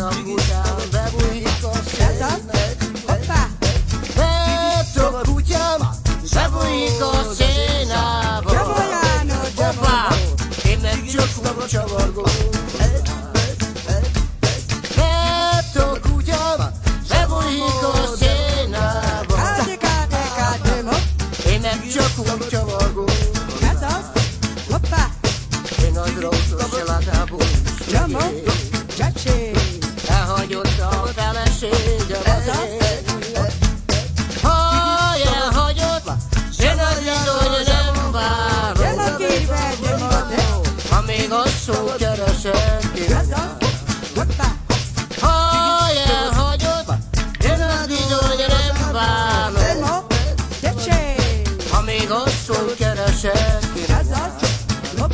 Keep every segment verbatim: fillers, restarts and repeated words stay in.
kutyám, bebújik a szénbe. Hoppá! Vett a kutyám, bebújik a szénába. Csaba János, Hoppá! Én meg csak a csavargó. Vett a kutyám, bebújik a szénába. Kádi, kádi, kádi, hopp! Én meg csak a csavargó. Ez az! Hoppá! Én a drótos családából is Csomó! megél. Csacsi! Elhagyott a feleségem Ez az az! ég. Ha elhagyott, én az bizony nem várom. Nem a kíved, nem a te! Ha még asszony keresek én. Ez az! Hoppá! Ha elhagyott, én az bizony nem várom. Nem a tecse! Ha még asszony keresek én. Ez az! Hopp!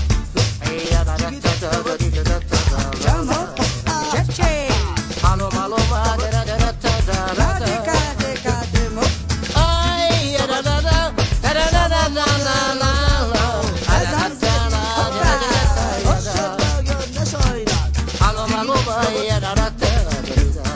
Csomó! Csacsi! Halom, halom, Kádi, kádi, kádi, hopp! ay, da da da, da da da da da da da. Ez az! Hoppá! Halom, halom, ay, da da da da.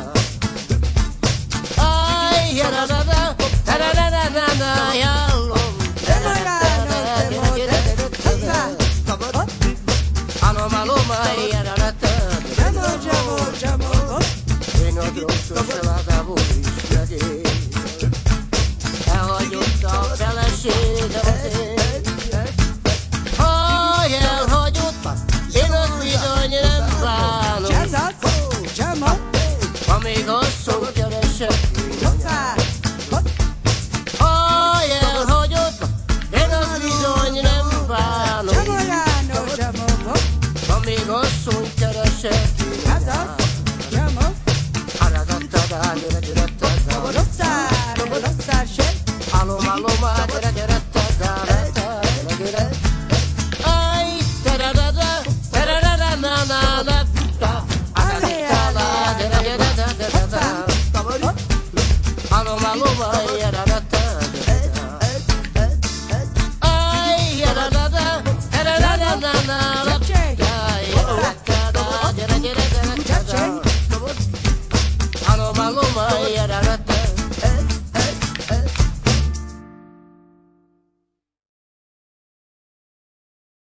Ay, da da da, da da da da da da. Halom, Nem a János, nem a te! Hoppá! Hopp! halom, halom, ay, da da da. Csomó, csomó, csomó, hopp! Én a drótos családából is megél. Elhagyott a feleségem az ég. Ha elhagyott, én az bizony nem bánom. Ez az! Csomó! Ha még asszony keresek én. Hoppá! Hopp! Ha elhagyott, én az bizony nem bánom. Csaba János, csomó, hopp! Ha még asszony keresek én. Ez az! Csomó! Rosszár, rosszár se! Halom, halom, gyere, gyere, gyere, gyere. Ay, da da da da, da da da da da da da. Állé, állé, Gyere, gyere, gyere, gyere, gyere. hopp! Halom, halom, ay, da da da da. Ay, da da da da, da da da da da.